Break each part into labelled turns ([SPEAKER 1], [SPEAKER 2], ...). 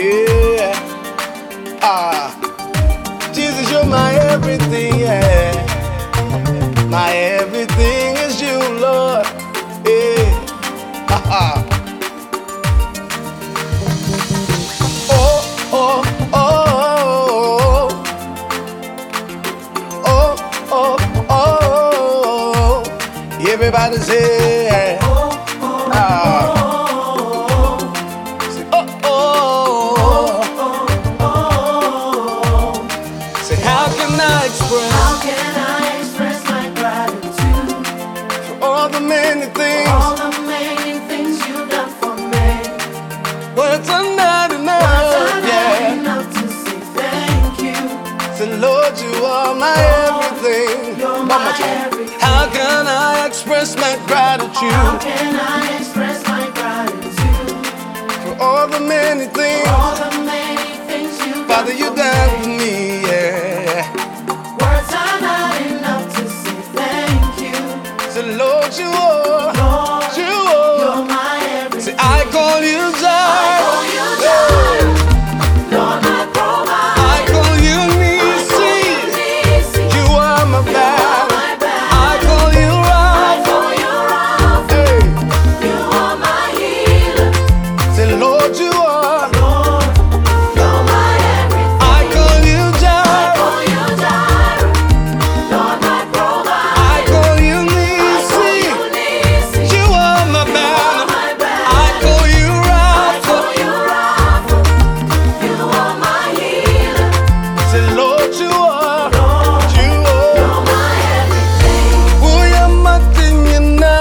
[SPEAKER 1] Yeah. Jesus, you're my everything, yeah. My everything is you, Lord. Yeah. Oh, oh, oh, oh, oh, oh, oh. Everybody say, how can I express
[SPEAKER 2] my gratitude
[SPEAKER 1] for all the many things,
[SPEAKER 2] you've done for me?
[SPEAKER 1] Words are not enough,
[SPEAKER 2] Enough to say thank you.
[SPEAKER 1] So Lord, you are my everything.
[SPEAKER 2] You're my everything.
[SPEAKER 1] How can I express my gratitude?
[SPEAKER 2] How can I express my gratitude
[SPEAKER 1] for all the many things,
[SPEAKER 2] you've
[SPEAKER 1] Father,
[SPEAKER 2] done
[SPEAKER 1] you
[SPEAKER 2] for
[SPEAKER 1] done
[SPEAKER 2] me?
[SPEAKER 1] for me, yeah.
[SPEAKER 2] Words are not enough to say thank you.
[SPEAKER 1] So Lord, you are,
[SPEAKER 2] Lord,
[SPEAKER 1] you
[SPEAKER 2] you're
[SPEAKER 1] are.
[SPEAKER 2] my everything.
[SPEAKER 1] See, I call you Jireh.
[SPEAKER 2] Lord, my provider.
[SPEAKER 1] I call you Nisi. You are my battle. I call you Rapha. Hey.
[SPEAKER 2] You are my healer.
[SPEAKER 1] Say, Lord, you are.
[SPEAKER 2] Lord, you're my everything.
[SPEAKER 1] I call you Jireh.
[SPEAKER 2] Lord, my provider.
[SPEAKER 1] I call you Nisi. You are my battle. I call you Rapha.
[SPEAKER 2] You are my healer.
[SPEAKER 1] Say, Lord, you are. You
[SPEAKER 2] You're
[SPEAKER 1] are.
[SPEAKER 2] my everything.
[SPEAKER 1] Uya matinyana.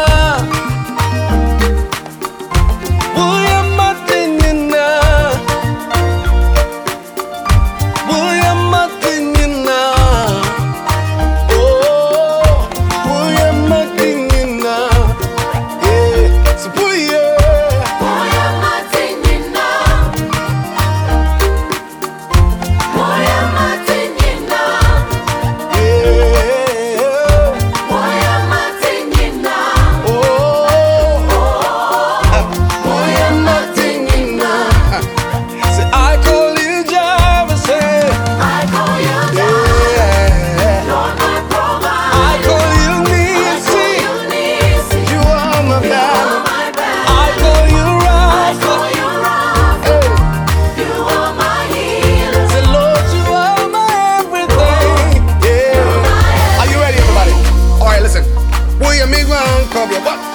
[SPEAKER 1] Uya matinyana. Uya matinyana. Oh, uya matinyana. Yeah, so uya.
[SPEAKER 2] Moya matinyina. Moya matinyina.
[SPEAKER 1] Yeah.
[SPEAKER 2] Moya matinyina.
[SPEAKER 1] Oh,
[SPEAKER 2] Moya matinyina.
[SPEAKER 1] say I call you Jireh, say
[SPEAKER 2] I call you
[SPEAKER 1] yeah.
[SPEAKER 2] Lord, my provider.
[SPEAKER 1] I call you Nisi. You are my battle.
[SPEAKER 2] My back.
[SPEAKER 1] I call you Rapha. Hey.
[SPEAKER 2] You are my healer.
[SPEAKER 1] Say Lord, you are my everything. Yeah. Are you ready, everybody? All right, listen. Will you make one cover? What?